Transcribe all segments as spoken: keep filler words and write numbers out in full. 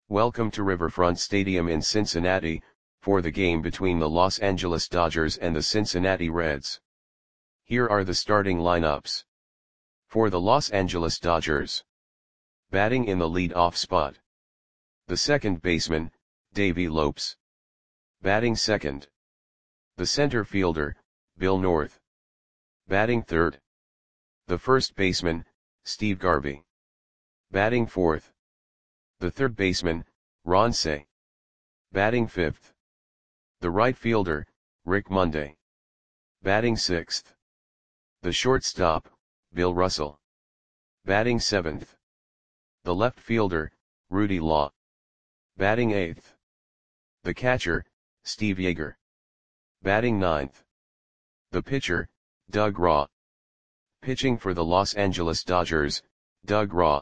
Welcome to Riverfront Stadium in Cincinnati, for the game between the Los Angeles Dodgers and the Cincinnati Reds. Here are the starting lineups. For the Los Angeles Dodgers. Batting in the lead-off spot. The second baseman, Davey Lopes. Batting second. The center fielder, Bill North. Batting third. The first baseman, Steve Garvey. Batting fourth. The third baseman, Ron Cey. Batting fifth. The right fielder, Rick Monday. Batting sixth. The shortstop, Bill Russell. Batting seventh. The left fielder, Rudy Law. Batting eighth. The catcher, Steve Yeager. Batting ninth. The pitcher, Doug Raw. Pitching for the Los Angeles Dodgers, Doug Raw.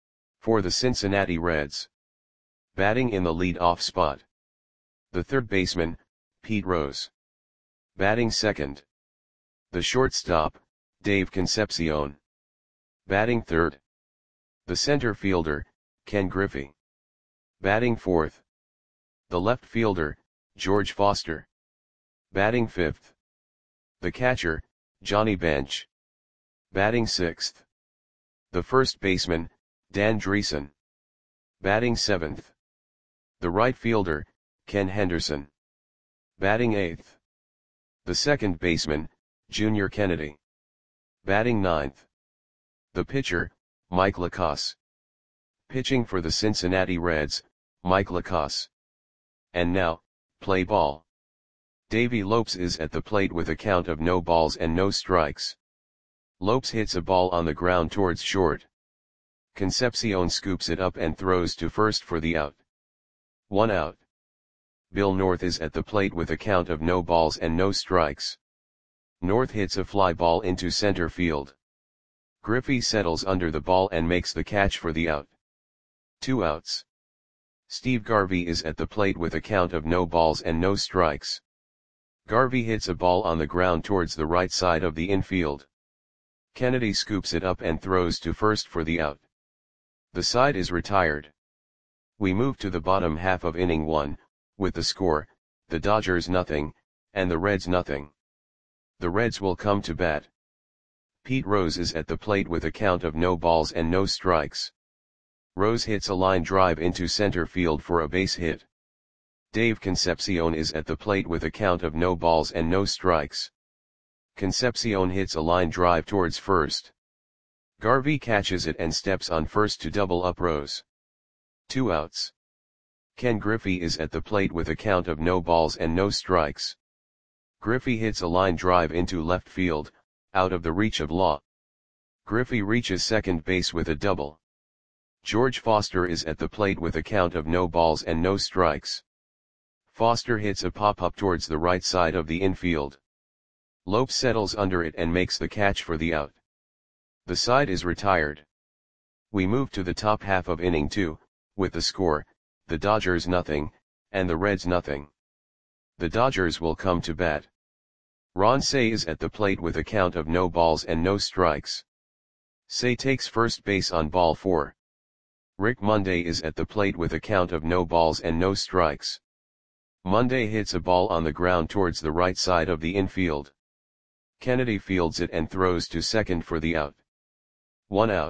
For the Cincinnati Reds. Batting in the lead-off spot. The third baseman, Pete Rose. Batting second. The shortstop, Dave Concepcion. Batting third. The center fielder, Ken Griffey. Batting fourth. The left fielder, George Foster. Batting fifth. The catcher, Johnny Bench. Batting sixth. The first baseman, Dan Driessen. Batting seventh. The right fielder, Ken Henderson. Batting eighth. The second baseman, Junior Kennedy. Batting ninth. The pitcher, Mike Lacasse. Pitching for the Cincinnati Reds, Mike Lacasse. And now, play ball. Davey Lopes is at the plate with a count of no balls and no strikes. Lopes hits a ball on the ground towards short. Concepcion scoops it up and throws to first for the out. One out. Bill North is at the plate with a count of no balls and no strikes. North hits a fly ball into center field. Griffey settles under the ball and makes the catch for the out. Two outs. Steve Garvey is at the plate with a count of no balls and no strikes. Garvey hits a ball on the ground towards the right side of the infield. Kennedy scoops it up and throws to first for the out. The side is retired. We move to the bottom half of inning one, with the score, the Dodgers nothing, and the Reds nothing. The Reds will come to bat. Pete Rose is at the plate with a count of no balls and no strikes. Rose hits a line drive into center field for a base hit. Dave Concepcion is at the plate with a count of no balls and no strikes. Concepcion hits a line drive towards first. Garvey catches it and steps on first to double up Rose. Two outs. Ken Griffey is at the plate with a count of no balls and no strikes. Griffey hits a line drive into left field, out of the reach of Law. Griffey reaches second base with a double. George Foster is at the plate with a count of no balls and no strikes. Foster hits a pop-up towards the right side of the infield. Lopes settles under it and makes the catch for the out. The side is retired. We move to the top half of inning two, with the score, the Dodgers nothing, and the Reds nothing. The Dodgers will come to bat. Ron Cey is at the plate with a count of no balls and no strikes. Cey takes first base on ball four. Rick Monday is at the plate with a count of no balls and no strikes. Monday hits a ball on the ground towards the right side of the infield. Kennedy fields it and throws to second for the out. One out.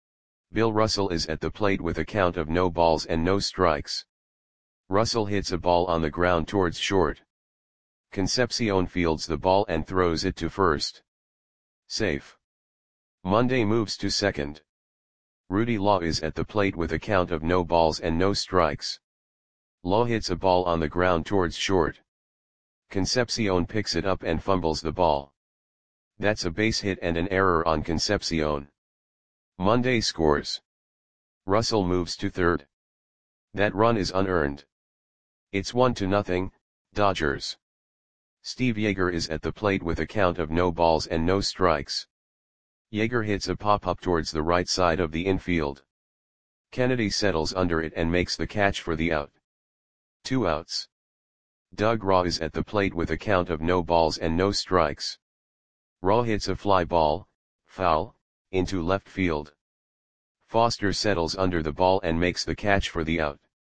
Bill Russell is at the plate with a count of no balls and no strikes. Russell hits a ball on the ground towards short. Concepcion fields the ball and throws it to first. Safe. Monday moves to second. Rudy Law is at the plate with a count of no balls and no strikes. Law hits a ball on the ground towards short. Concepcion picks it up and fumbles the ball. That's a base hit and an error on Concepcion. Monday scores. Russell moves to third. That run is unearned. It's one to nothing, Dodgers. Steve Yeager is at the plate with a count of no balls and no strikes. Yeager hits a pop-up towards the right side of the infield. Kennedy settles under it and makes the catch for the out. Two outs. Doug Raw is at the plate with a count of no balls and no strikes. Raw hits a fly ball, foul, into left field. Foster settles under the ball and makes the catch for the out.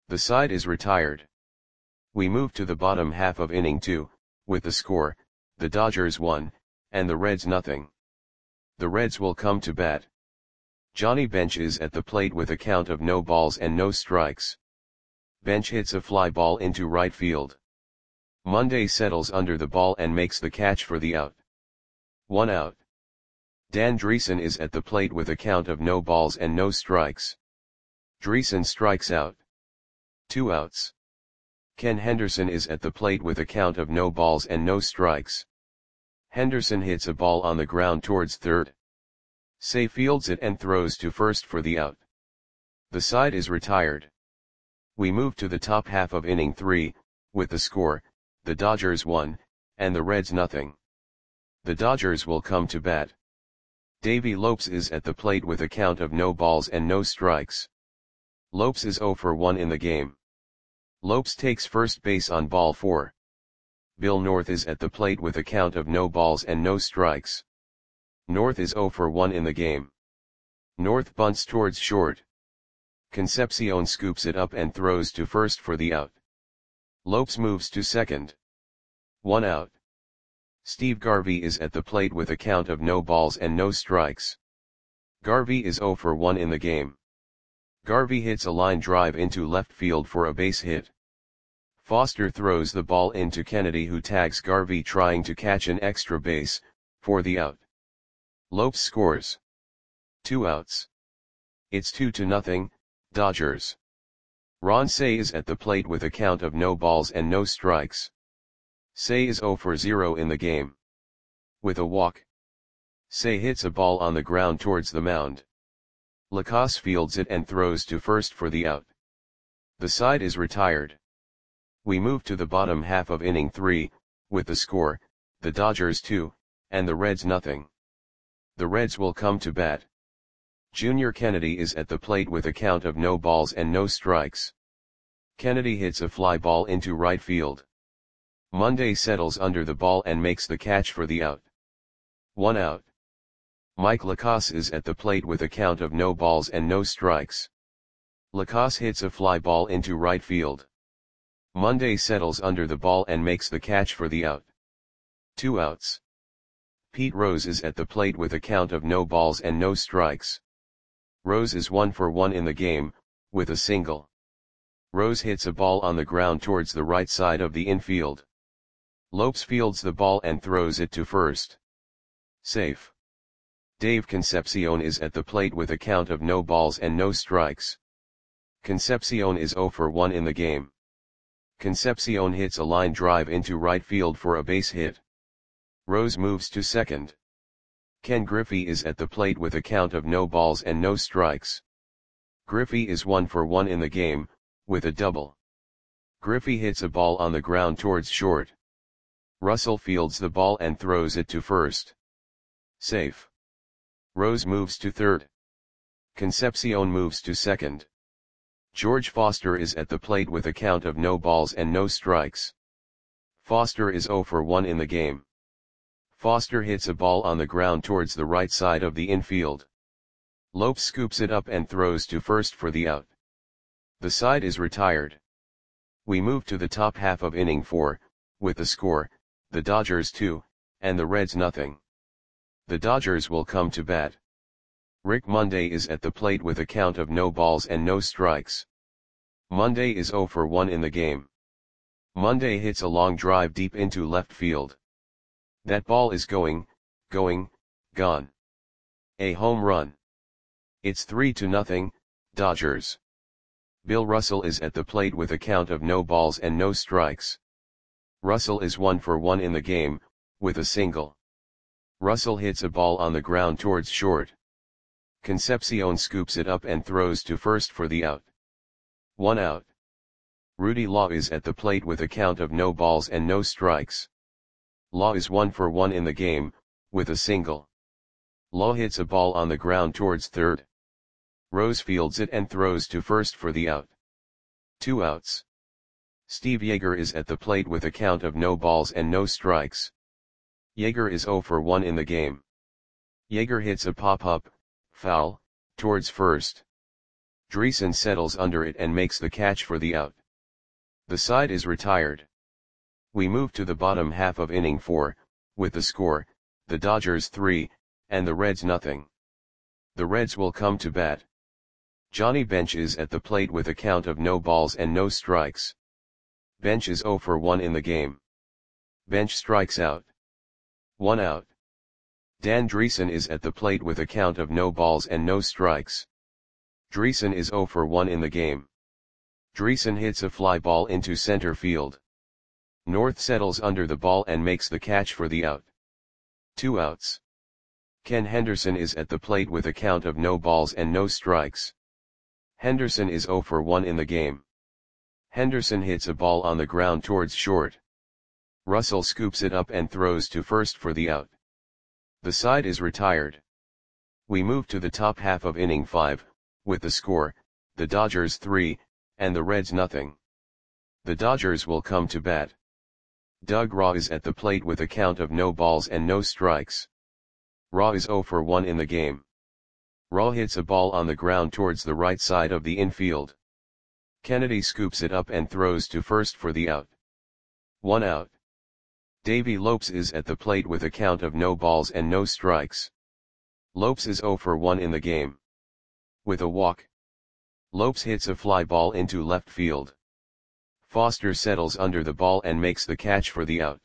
The side is retired. We move to the bottom half of inning two, with the score, the Dodgers one, and the Reds nothing. The Reds will come to bat. Johnny Bench is at the plate with a count of no balls and no strikes. Bench hits a fly ball into right field. Monday settles under the ball and makes the catch for the out. One out. Dan Dreesen is at the plate with a count of no balls and no strikes. Dreesen strikes out. Two outs. Ken Henderson is at the plate with a count of no balls and no strikes. Henderson hits a ball on the ground towards third. Say fields it and throws to first for the out. The side is retired. We move to the top half of inning three, with the score, the Dodgers one, and the Reds nothing. The Dodgers will come to bat. Davey Lopes is at the plate with a count of no balls and no strikes. Lopes is oh for one in the game. Lopes takes first base on ball four. Bill North is at the plate with a count of no balls and no strikes. North is oh for one in the game. North bunts towards short. Concepcion scoops it up and throws to first for the out. Lopes moves to second. One out. Steve Garvey is at the plate with a count of no balls and no strikes. Garvey is oh for one in the game. Garvey hits a line drive into left field for a base hit. Foster throws the ball into Kennedy, who tags Garvey trying to catch an extra base, for the out. Lopes scores. Two outs. It's two to nothing, Dodgers. Ron Cey is at the plate with a count of no balls and no strikes. Cey is oh for zero in the game. With a walk. Cey hits a ball on the ground towards the mound. Lacasse fields it and throws to first for the out. The side is retired. We move to the bottom half of inning three, with the score, the Dodgers two, and the Reds nothing. The Reds will come to bat. Junior Kennedy is at the plate with a count of no balls and no strikes. Kennedy hits a fly ball into right field. Monday settles under the ball and makes the catch for the out. One out. Mike Lacasse is at the plate with a count of no balls and no strikes. Lacasse hits a fly ball into right field. Monday settles under the ball and makes the catch for the out. Two outs. Pete Rose is at the plate with a count of no balls and no strikes. Rose is one for one in the game, with a single. Rose hits a ball on the ground towards the right side of the infield. Lopes fields the ball and throws it to first. Safe. Dave Concepcion is at the plate with a count of no balls and no strikes. Concepcion is oh for one in the game. Concepcion hits a line drive into right field for a base hit. Rose moves to second. Ken Griffey is at the plate with a count of no balls and no strikes. Griffey is one for one in the game, with a double. Griffey hits a ball on the ground towards short. Russell fields the ball and throws it to first. Safe. Rose moves to third. Concepcion moves to second. George Foster is at the plate with a count of no balls and no strikes. Foster is oh for one in the game. Foster hits a ball on the ground towards the right side of the infield. Lopes scoops it up and throws to first for the out. The side is retired. We move to the top half of inning four, with the score, the Dodgers two, and the Reds nothing. The Dodgers will come to bat. Rick Monday is at the plate with a count of no balls and no strikes. Monday is oh for one in the game. Monday hits a long drive deep into left field. That ball is going, going, gone. A home run. It's three to nothing, Dodgers. Bill Russell is at the plate with a count of no balls and no strikes. Russell is one for one in the game, with a single. Russell hits a ball on the ground towards short. Concepcion scoops it up and throws to first for the out. One out. Rudy Law is at the plate with a count of no balls and no strikes. Law is one for one in the game, with a single. Law hits a ball on the ground towards third. Rose fields it and throws to first for the out. Two outs. Steve Yeager is at the plate with a count of no balls and no strikes. Yeager is oh for one in the game. Yeager hits a pop-up, foul, towards first. Dreesen settles under it and makes the catch for the out. The side is retired. We move to the bottom half of inning four, with the score, the Dodgers three, and the Reds nothing. The Reds will come to bat. Johnny Bench is at the plate with a count of no balls and no strikes. Bench is oh for one in the game. Bench strikes out. One out. Dan Dreesen is at the plate with a count of no balls and no strikes. Dreesen is oh for one in the game. Dreesen hits a fly ball into center field. North settles under the ball and makes the catch for the out. Two outs. Ken Henderson is at the plate with a count of no balls and no strikes. Henderson is oh for one in the game. Henderson hits a ball on the ground towards short. Russell scoops it up and throws to first for the out. The side is retired. We move to the top half of inning five, with the score, the Dodgers three, and the Reds nothing. The Dodgers will come to bat. Doug Raw is at the plate with a count of no balls and no strikes. Raw is oh for one in the game. Raw hits a ball on the ground towards the right side of the infield. Kennedy scoops it up and throws to first for the out. One out. Davey Lopes is at the plate with a count of no balls and no strikes. Lopes is oh for one in the game. With a walk. Lopes hits a fly ball into left field. Foster settles under the ball and makes the catch for the out.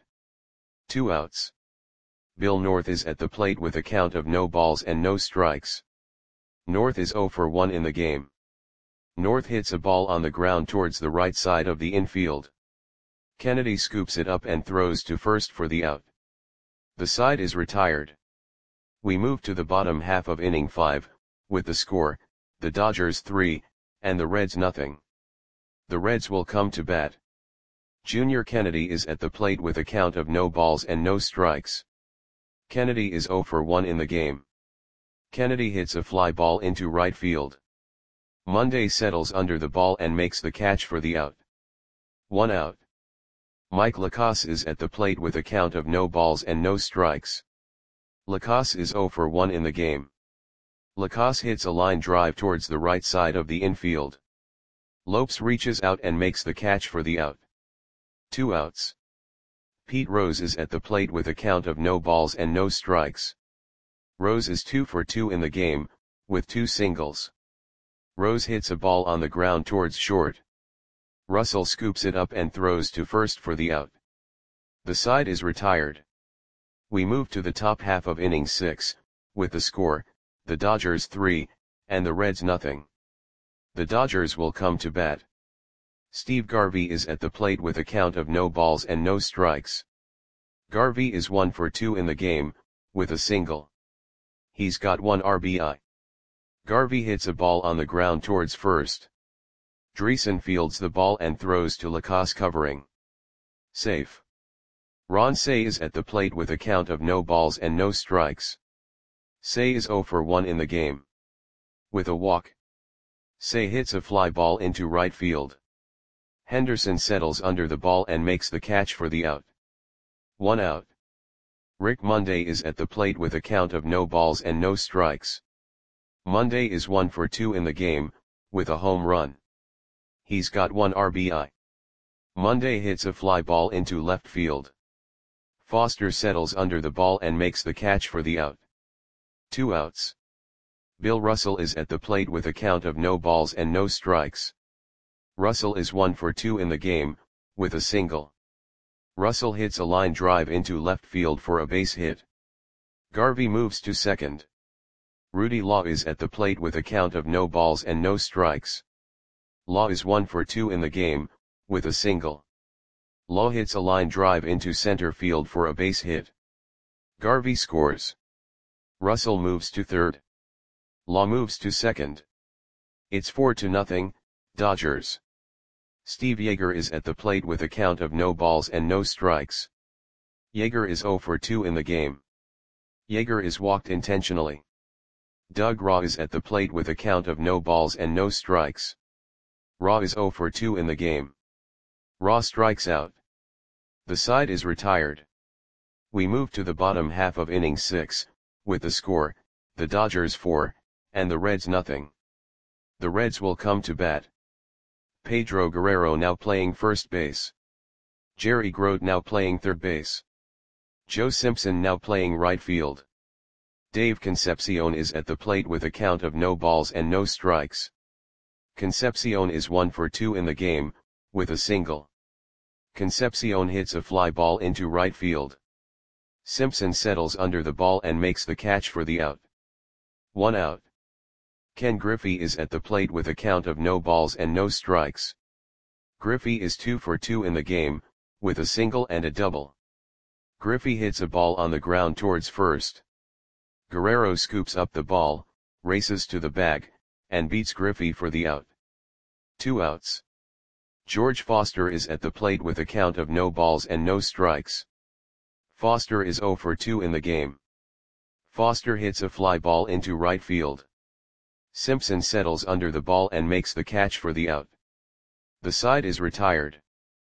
Two outs. Bill North is at the plate with a count of no balls and no strikes. North is oh for one in the game. North hits a ball on the ground towards the right side of the infield. Kennedy scoops it up and throws to first for the out. The side is retired. We move to the bottom half of inning five, with the score, the Dodgers three, and the Reds nothing. The Reds will come to bat. Junior Kennedy is at the plate with a count of no balls and no strikes. Kennedy is oh for one in the game. Kennedy hits a fly ball into right field. Monday settles under the ball and makes the catch for the out. One out. Mike Lacasse is at the plate with a count of no balls and no strikes. Lacasse is oh for one in the game. Lacasse hits a line drive towards the right side of the infield. Lopes reaches out and makes the catch for the out. Two outs. Pete Rose is at the plate with a count of no balls and no strikes. Rose is two for two in the game, with two singles. Rose hits a ball on the ground towards short. Russell scoops it up and throws to first for the out. The side is retired. We move to the top half of inning six, with the score, the Dodgers three, and the Reds nothing. The Dodgers will come to bat. Steve Garvey is at the plate with a count of no balls and no strikes. Garvey is one for two in the game, with a single. He's got one R B I. Garvey hits a ball on the ground towards first. Dreesen fields the ball and throws to Lacasse covering. Safe. Ron Cey is at the plate with a count of no balls and no strikes. Cey is oh for one in the game. With a walk. Cey hits a fly ball into right field. Henderson settles under the ball and makes the catch for the out. One out. Rick Monday is at the plate with a count of no balls and no strikes. Monday is one for two in the game, with a home run. He's got one R B I. Monday hits a fly ball into left field. Foster settles under the ball and makes the catch for the out. Two outs. Bill Russell is at the plate with a count of no balls and no strikes. Russell is one for two in the game, with a single. Russell hits a line drive into left field for a base hit. Garvey moves to second. Rudy Law is at the plate with a count of no balls and no strikes. Law is one for two in the game, with a single. Law hits a line drive into center field for a base hit. Garvey scores. Russell moves to third. Law moves to second. It's four to nothing, Dodgers. Steve Yeager is at the plate with a count of no balls and no strikes. Yeager is oh for two in the game. Yeager is walked intentionally. Doug Raw is at the plate with a count of no balls and no strikes. Raw is oh for two in the game. Raw strikes out. The side is retired. We move to the bottom half of inning six, with the score, the Dodgers four, and the Reds nothing. The Reds will come to bat. Pedro Guerrero now playing first base. Jerry Grote now playing third base. Joe Simpson now playing right field. Dave Concepcion is at the plate with a count of no balls and no strikes. Concepcion is one for two in the game, with a single. Concepcion hits a fly ball into right field. Simpson settles under the ball and makes the catch for the out. One out. Ken Griffey is at the plate with a count of no balls and no strikes. Griffey is two for two in the game, with a single and a double. Griffey hits a ball on the ground towards first. Guerrero scoops up the ball, races to the bag, and beats Griffey for the out. Two outs. George Foster is at the plate with a count of no balls and no strikes. Foster is zero for two in the game. Foster hits a fly ball into right field. Simpson settles under the ball and makes the catch for the out. The side is retired.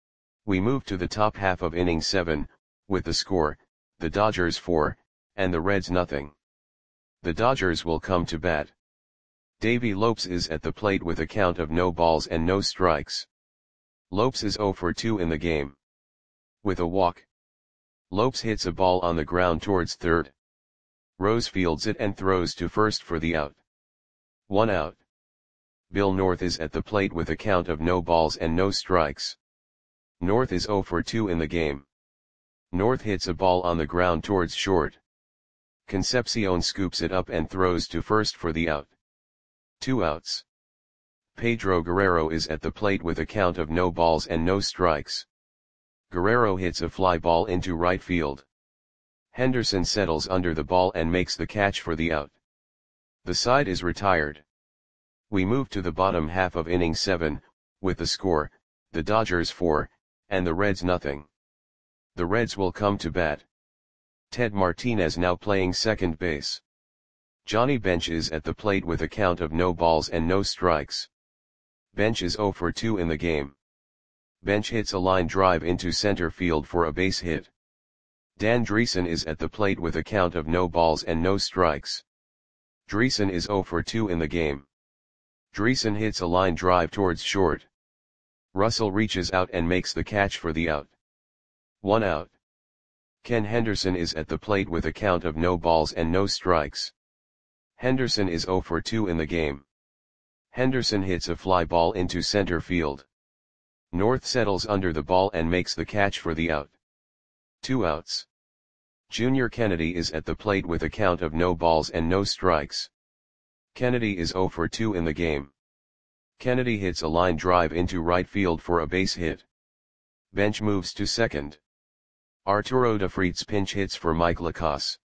We move to the top half of inning seven, with the score, the Dodgers four, and the Reds nothing. The Dodgers will come to bat. Davey Lopes is at the plate with a count of no balls and no strikes. Lopes is zero for two in the game. With a walk. Lopes hits a ball on the ground towards third. Rose fields it and throws to first for the out. One out. Bill North is at the plate with a count of no balls and no strikes. North is zero for two in the game. North hits a ball on the ground towards short. Concepcion scoops it up and throws to first for the out. Two outs. Pedro Guerrero is at the plate with a count of no balls and no strikes. Guerrero hits a fly ball into right field. Henderson settles under the ball and makes the catch for the out. The side is retired. We move to the bottom half of inning seven, with the score, the Dodgers four, and the Reds nothing. The Reds will come to bat. Ted Martinez now playing second base. Johnny Bench is at the plate with a count of no balls and no strikes. Bench is zero for two in the game. Bench hits a line drive into center field for a base hit. Dan Dreesen is at the plate with a count of no balls and no strikes. Dreesen is zero for two in the game. Dreesen hits a line drive towards short. Russell reaches out and makes the catch for the out. One out. Ken Henderson is at the plate with a count of no balls and no strikes. Henderson is zero for two in the game. Henderson hits a fly ball into center field. North settles under the ball and makes the catch for the out. Two outs. Junior Kennedy is at the plate with a count of no balls and no strikes. Kennedy is zero for two in the game. Kennedy hits a line drive into right field for a base hit. Bench moves to second. Arturo Defrites pinch hits for Mike Lacasse.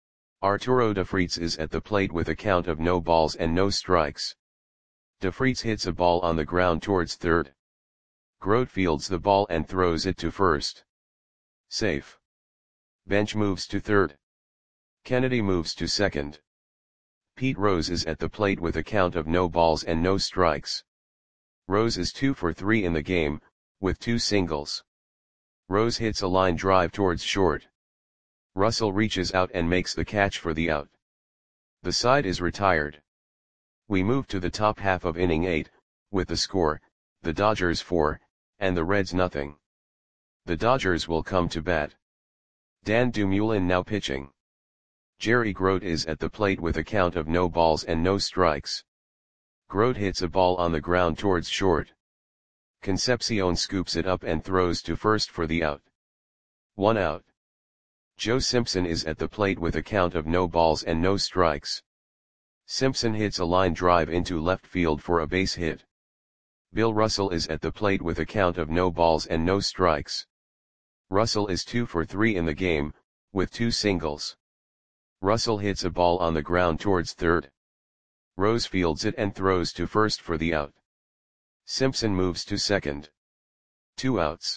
Arturo Defrites is at the plate with a count of no balls and no strikes. Defrites hits a ball on the ground towards third. Grote fields the ball and throws it to first. Safe. Bench moves to third. Kennedy moves to second. Pete Rose is at the plate with a count of no balls and no strikes. Rose is two for three in the game, with two singles. Rose hits a line drive towards short. Russell reaches out and makes the catch for the out. The side is retired. We move to the top half of inning eight, with the score, the Dodgers four, and the Reds nothing. The Dodgers will come to bat. Dan Dumoulin now pitching. Jerry Grote is at the plate with a count of no balls and no strikes. Grote hits a ball on the ground towards short. Concepcion scoops it up and throws to first for the out. One out. Joe Simpson is at the plate with a count of no balls and no strikes. Simpson hits a line drive into left field for a base hit. Bill Russell is at the plate with a count of no balls and no strikes. Russell is two for three in the game, with two singles. Russell hits a ball on the ground towards third. Rose fields it and throws to first for the out. Simpson moves to second. Two outs.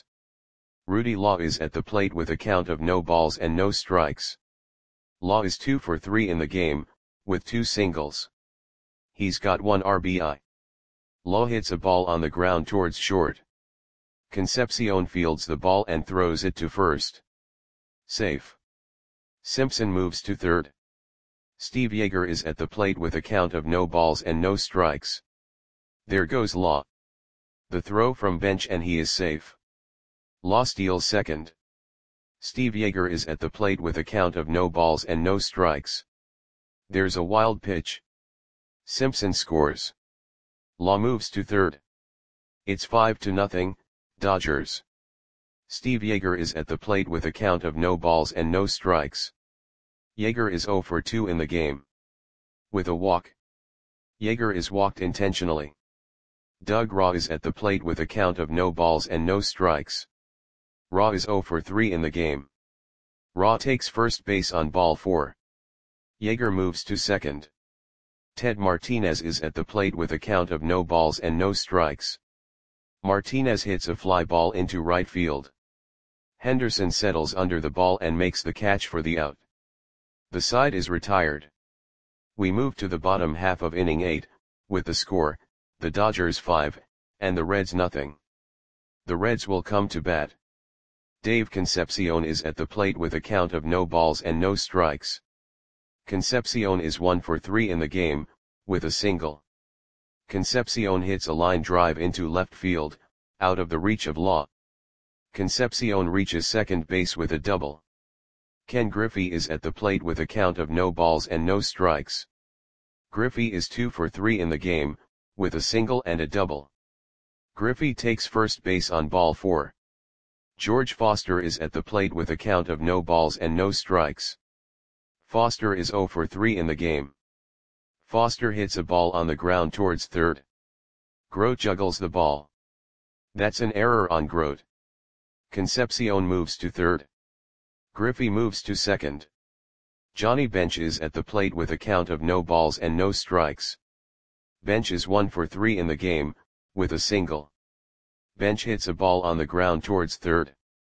Rudy Law is at the plate with a count of no balls and no strikes. Law is two for three in the game, with two singles. He's got one R B I. Law hits a ball on the ground towards short. Concepcion fields the ball and throws it to first. Safe. Simpson moves to third. Steve Yeager is at the plate with a count of no balls and no strikes. There goes Law. The throw from bench and he is safe. Law steals second. Steve Yeager is at the plate with a count of no balls and no strikes. There's a wild pitch. Simpson scores. Law moves to third. It's five to nothing, Dodgers. Steve Yeager is at the plate with a count of no balls and no strikes. Yeager is zero for two in the game. With a walk. Yeager is walked intentionally. Doug Raw is at the plate with a count of no balls and no strikes. Raw is zero for three in the game. Raw takes first base on ball four. Yeager moves to second. Ted Martinez is at the plate with a count of no balls and no strikes. Martinez hits a fly ball into right field. Henderson settles under the ball and makes the catch for the out. The side is retired. We move to the bottom half of inning eight, with the score, the Dodgers five, and the Reds nothing. The Reds will come to bat. Dave Concepcion is at the plate with a count of no balls and no strikes. Concepcion is one for three in the game, with a single. Concepcion hits a line drive into left field, out of the reach of Law. Concepcion reaches second base with a double. Ken Griffey is at the plate with a count of no balls and no strikes. Griffey is two for three in the game, with a single and a double. Griffey takes first base on ball four. George Foster is at the plate with a count of no balls and no strikes. Foster is zero for three in the game. Foster hits a ball on the ground towards third. Grote juggles the ball. That's an error on Grote. Concepcion moves to third. Griffey moves to second. Johnny Bench is at the plate with a count of no balls and no strikes. Bench is one for three in the game, with a single. Bench hits a ball on the ground towards third.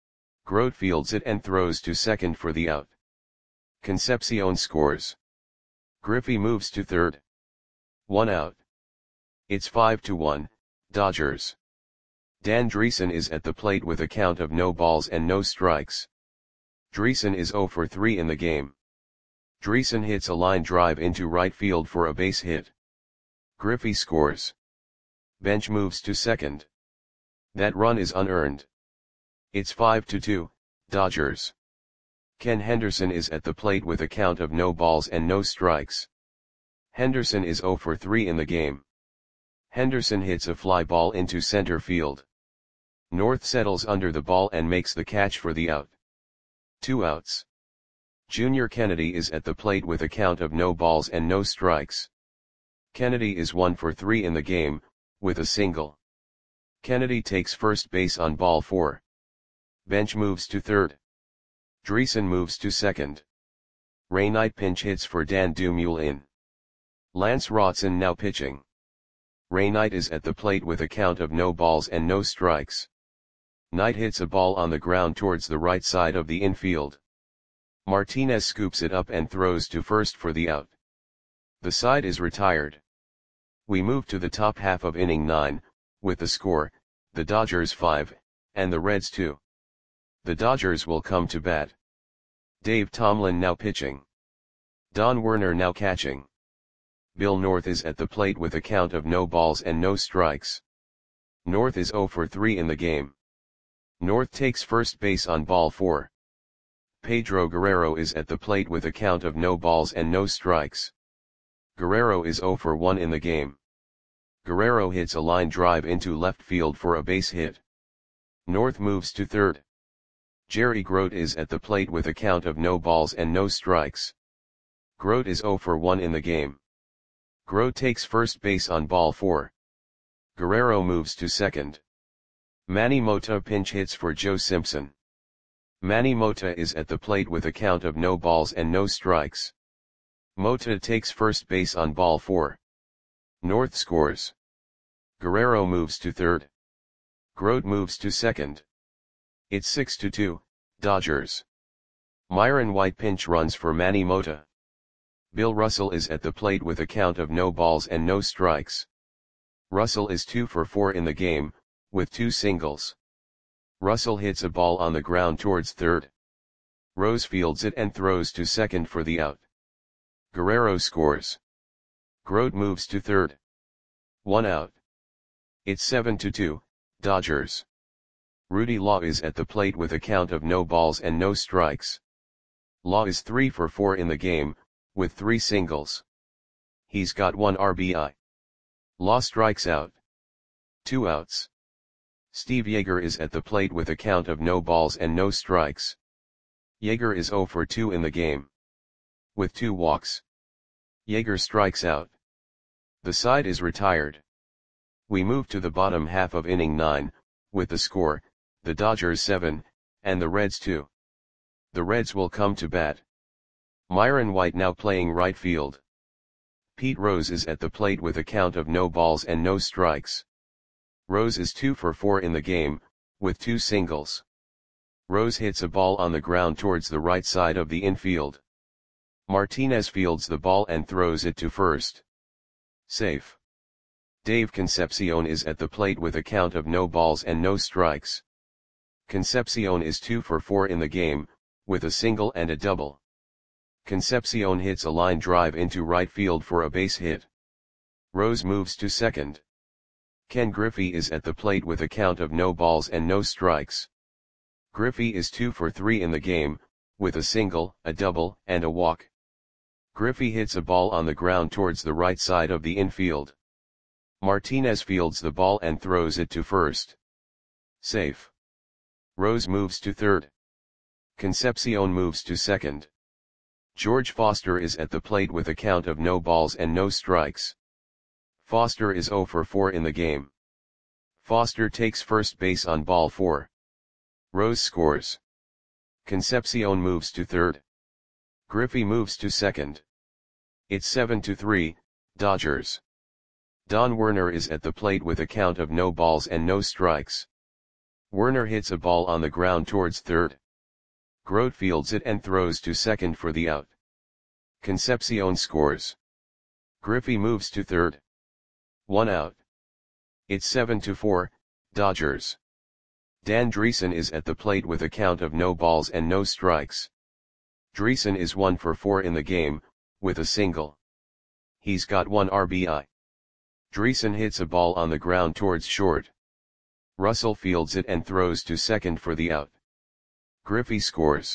Grote fields it and throws to second for the out. Concepcion scores. Griffey moves to third. One out. It's five to one, Dodgers. Dan Dreesen is at the plate with a count of no balls and no strikes. Dreesen is zero for three in the game. Dreesen hits a line drive into right field for a base hit. Griffey scores. Bench moves to second. That run is unearned. It's five to two, Dodgers. Ken Henderson is at the plate with a count of no balls and no strikes. Henderson is zero for three in the game. Henderson hits a fly ball into center field. North settles under the ball and makes the catch for the out. Two outs. Junior Kennedy is at the plate with a count of no balls and no strikes. Kennedy is one for three in the game, with a single. Kennedy takes first base on ball four. Bench moves to third. Dreesen moves to second. Ray Knight pinch hits for Dan Dumoulin. Lance Rotson now pitching. Ray Knight is at the plate with a count of no balls and no strikes. Knight hits a ball on the ground towards the right side of the infield. Martinez scoops it up and throws to first for the out. The side is retired. We move to the top half of inning nine, with the score, the Dodgers five, and the Reds two. The Dodgers will come to bat. Dave Tomlin now pitching. Don Werner now catching. Bill North is at the plate with a count of no balls and no strikes. North is zero for three in the game. North takes first base on ball four. Pedro Guerrero is at the plate with a count of no balls and no strikes. Guerrero is zero for one in the game. Guerrero hits a line drive into left field for a base hit. North moves to third. Jerry Grote is at the plate with a count of no balls and no strikes. Grote is zero for one in the game. Grote takes first base on ball four. Guerrero moves to second. Manny Mota pinch hits for Joe Simpson. Manny Mota is at the plate with a count of no balls and no strikes. Mota takes first base on ball four. North scores. Guerrero moves to third. Grote moves to second. It's six to two, Dodgers. Myron White pinch runs for Manny Mota. Bill Russell is at the plate with a count of no balls and no strikes. Russell is two for four in the game, with two singles. Russell hits a ball on the ground towards third. Rose fields it and throws to second for the out. Guerrero scores. Grote moves to third. One out. It's seven to two, Dodgers. Rudy Law is at the plate with a count of no balls and no strikes. Law is three for four in the game, with three singles. He's got one R B I. Law strikes out. Two outs. Steve Yeager is at the plate with a count of no balls and no strikes. Yeager is zero for two in the game, with two walks. Yeager strikes out. The side is retired. We move to the bottom half of inning nine, with the score, the Dodgers seven, and the Reds two. The Reds will come to bat. Myron White now playing right field. Pete Rose is at the plate with a count of no balls and no strikes. Rose is two for four in the game, with two singles. Rose hits a ball on the ground towards the right side of the infield. Martinez fields the ball and throws it to first. Safe. Dave Concepcion is at the plate with a count of no balls and no strikes. Concepcion is two for four in the game, with a single and a double. Concepcion hits a line drive into right field for a base hit. Rose moves to second. Ken Griffey is at the plate with a count of no balls and no strikes. Griffey is two for three in the game, with a single, a double, and a walk. Griffey hits a ball on the ground towards the right side of the infield. Martinez fields the ball and throws it to first. Safe. Rose moves to third. Concepcion moves to second. George Foster is at the plate with a count of no balls and no strikes. Foster is zero for four in the game. Foster takes first base on ball four. Rose scores. Concepcion moves to third. Griffey moves to second. It's seven to three, Dodgers. Don Werner is at the plate with a count of no balls and no strikes. Werner hits a ball on the ground towards third. Grote fields it and throws to second for the out. Concepcion scores. Griffey moves to third. One out. It's seven to four, Dodgers. Dan Dreesen is at the plate with a count of no balls and no strikes. Dreesen is one for four in the game, with a single. He's got one R B I. Dreesen hits a ball on the ground towards short. Russell fields it and throws to second for the out. Griffey scores.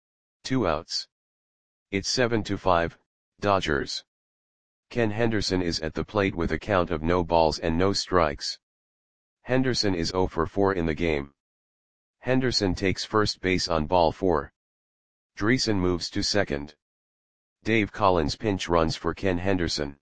Two outs. It's seven to five, Dodgers. Ken Henderson is at the plate with a count of no balls and no strikes. Henderson is zero for four in the game. Henderson takes first base on ball four. Dreesen moves to second. Dave Collins pinch runs for Ken Henderson.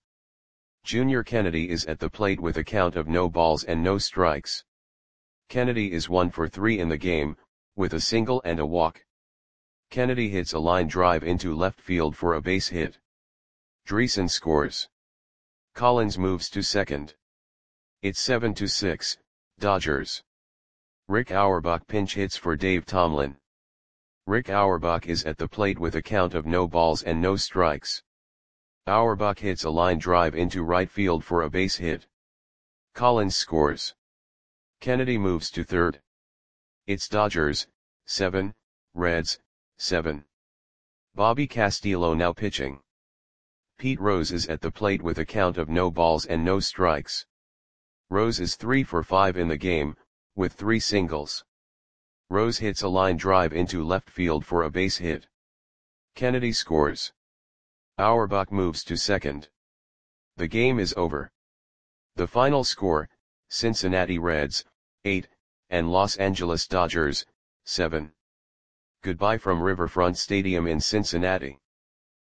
Junior Kennedy is at the plate with a count of no balls and no strikes. Kennedy is one for three in the game, with a single and a walk. Kennedy hits a line drive into left field for a base hit. Dreesen scores. Collins moves to second. It's seven to six, Dodgers. Rick Auerbach pinch hits for Dave Tomlin. Rick Auerbach is at the plate with a count of no balls and no strikes. Auerbach hits a line drive into right field for a base hit. Collins scores. Kennedy moves to third. It's Dodgers, seven, Reds, seven. Bobby Castillo now pitching. Pete Rose is at the plate with a count of no balls and no strikes. Rose is three for five in the game, with three singles. Rose hits a line drive into left field for a base hit. Kennedy scores. Auerbach moves to second. The game is over. The final score, Cincinnati Reds, eight, and Los Angeles Dodgers, seven. Goodbye from Riverfront Stadium in Cincinnati.